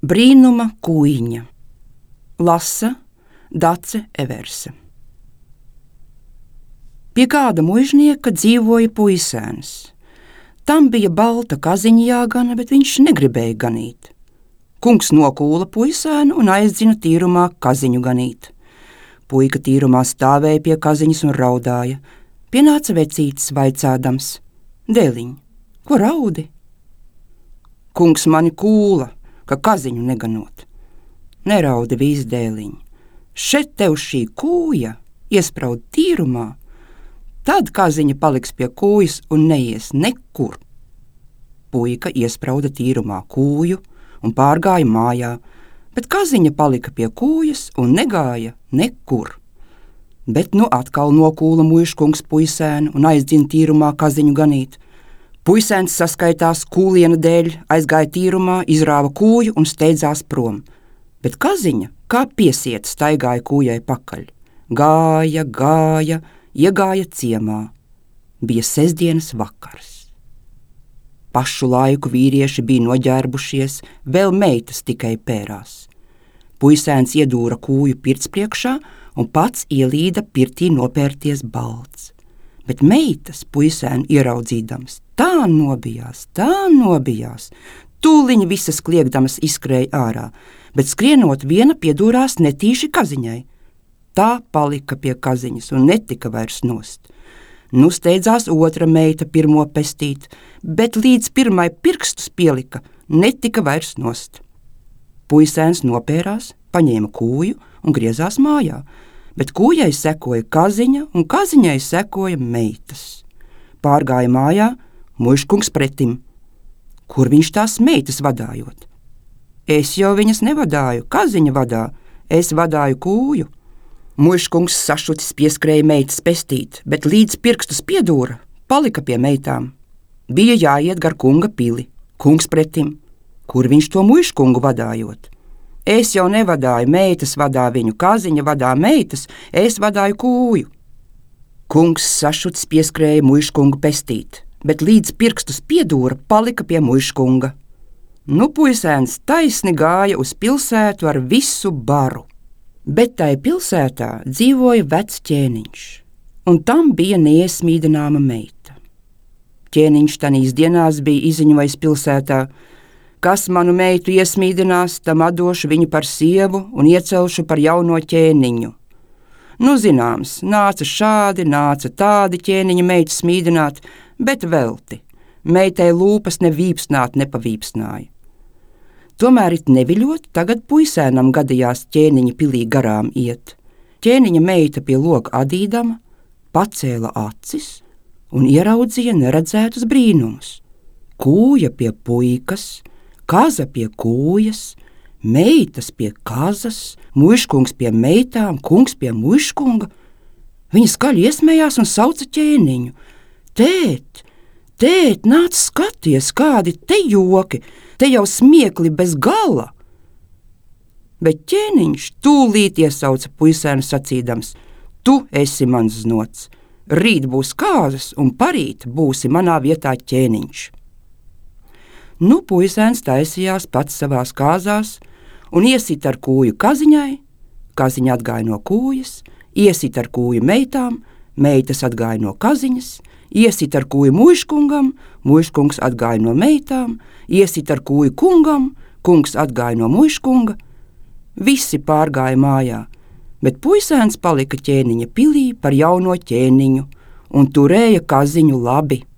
Brīnuma kūjiņa. Lasa Dace Everse. Pie kāda muižnieka dzīvoja puisēns. Tam bija balta kaziņa jāgana, bet viņš negribēja ganīt. Kungs nokūla puisēnu un aizdzina tīrumā kaziņu ganīt. Puika tīrumā stāvēja pie kaziņas un raudāja. Pienāca vecītis vaicādams: Dēliņ, ko raudi? Kungs mani kūla, ka kaziņu neganot. Neraudi vīz, dēliņ, šeit tev šī kūja iespraud tīrumā, tad kaziņa paliks pie kūjas un neies nekur. Puika iesprauda tīrumā kūju un pārgāja mājā, bet kaziņa palika pie kūjas un negāja nekur. Bet nu atkal nokūla muižkungs puisēnu un aizdzina tīrumā kaziņu ganīt. Puisēns saskaitās kūliena dēļ, aizgāja tīrumā, izrāva kūju un steidzās prom, bet kaziņa, kā piesieta, staigāja kūjai pakaļ. Gāja, iegāja ciemā. Bija sestdienas vakars. Pašu laiku vīrieši bija noģērbušies, vēl meitas tikai pērās. Puisēns iedūra kūju pirts priekšā un pats ielīda pirtī nopērties balts. Bet meitas puisēnu ieraudzīdams tā nobijās, tūliņi visas kliegdamas izskrēja ārā, bet skrienot viena piedūrās netīši kaziņai. Tā palika pie kaziņas un netika vairs nost. Nu steidzās otra meita pirmo pestīt, bet līdz pirmai pirkstus pielika, netika vairs nost. Puisēns nopērās, paņēma kūju un griezās mājā, bet kūjai sekoja kaziņa un kaziņai sekoja meitas. Pārgāja mājā, muižkungs pretim. Kur viņš tās meitas vadājot? Es jau viņas nevadāju, kaziņa vadā, es vadāju kūju. Muižkungs sašucis pieskrēja meitas pestīt, bet līdz pirkstus piedūra, palika pie meitām. Bija jāiet gar kunga pili, kungs pretim. Kur viņš to muižkungu vadājot? Es jau nevadāju, meitas vadā viņu, kaziņa vadā meitas, es vadāju kūju. Kungs sašucis pieskrēja muižkungu pestīt, bet līdz pirkstus piedūra, palika pie muižkunga. Nu puisēns taisni gāja uz pilsētu ar visu baru. Bet tai pilsētā dzīvoja vecs ķēniņš, un tam bija neiesmīdināma meita. Ķēniņš tanīs dienās bija izziņojis pilsētā: kas manu meitu iesmīdinās, tam atdošu viņu par sievu un iecelšu par jauno ķēniņu. Nu zināms, nāca šādi, nāca tādi ķēniņa meitu smīdināt, bet velti. Meitai lūpas ne vīpsnāt nepavīpsnāja. Tomēr it neviļot, tagad puisēnam gadījās ķēniņa pilī garām iet. Ķēniņa meita pie loga adīdama pacēla acis un ieraudzīja neredzētus brīnumus. Kūja pie puikas, kaza pie kūjas, meitas pie kazas, muižkungs pie meitām, kungs pie muižkunga. Viņa skaļi iesmējās un sauca ķēniņu: Tēt, nāc skaties, kādi te joki, te jau smiekli bez gala. Bet ķēniņš tūlīt iesauca puisēnu sacīdams: tu esi mans znots, rīt būs kāzas un parīt būsi manā vietā ķēniņš. Nu puisēns taisījās pats savās kāzās un iesit ar kūju kaziņai, kaziņa atgāja no kūjas, iesit ar kūju meitām, meitas atgāja no kaziņas, iesit ar kūju muižkungam, muižkungs atgāja no meitām, iesit ar kūju kungam, kungs atgāja no muižkunga. Visi pārgāja mājā, bet puisēns palika ķēniņa pilī par jauno ķēniņu un turēja kaziņu labi.